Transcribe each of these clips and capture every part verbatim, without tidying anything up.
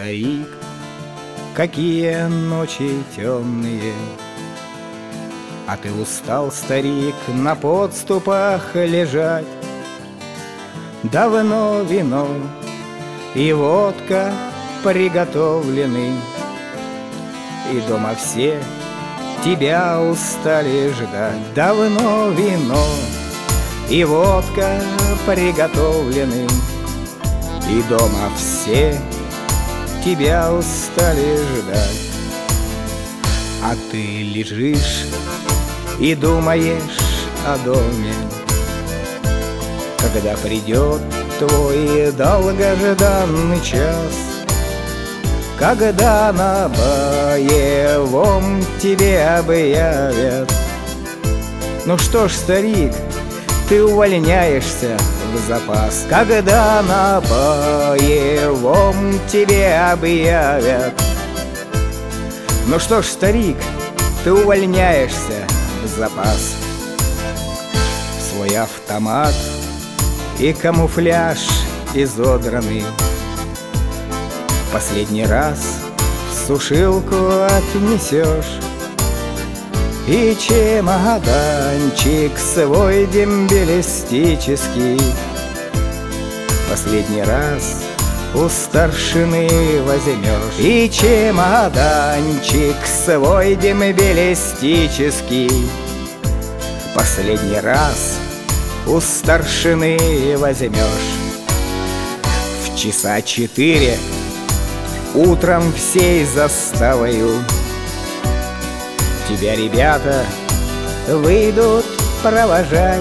старик, какие ночи темные. А ты устал, старик, на подступах лежать. Давно вино и водка приготовлены, и дома все тебя устали ждать. Давно вино и водка приготовлены, и дома все тебя устали ждать. А ты лежишь и думаешь о доме, когда придет твой долгожданный час, когда на боевом тебе объявят: ну что ж, старик, ты увольняешься в запас. Когда на боевом тебе объявят: ну что ж, старик, ты увольняешься в запас. Свой автомат и камуфляж изодраны последний раз в сушилку отнесешь, и чемоданчик свой дембелистический последний раз у старшины возьмешь. И чемоданчик свой дембелистический последний раз у старшины возьмешь. В часа четыре утром всей заставою тебя ребята выйдут провожать.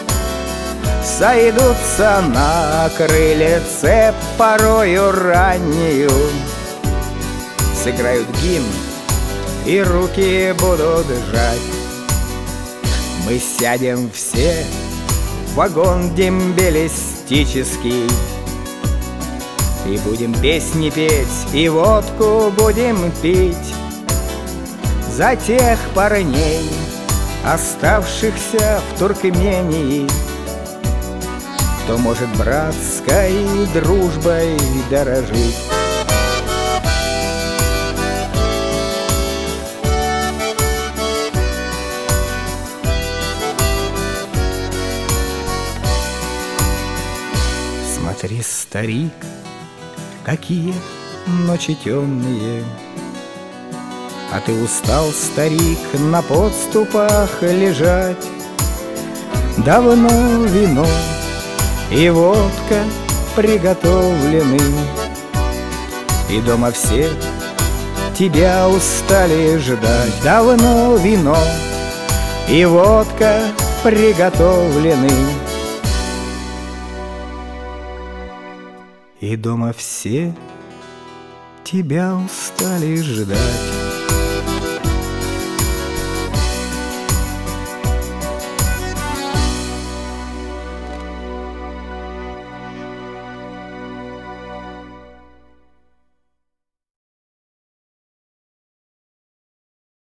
Сойдутся на крыльце порою раннюю, сыграют гимн и руки будут жать. Мы сядем все в вагон дембелистический и будем песни петь, и водку будем пить за тех парней, оставшихся в Туркмении, кто может братской дружбой дорожить. Смотри, старик, какие ночи темные. А ты устал, старик, на подступах лежать. Давно вино и водка приготовлены, и дома все тебя устали ждать. Давно вино и водка приготовлены, и дома все тебя устали ждать.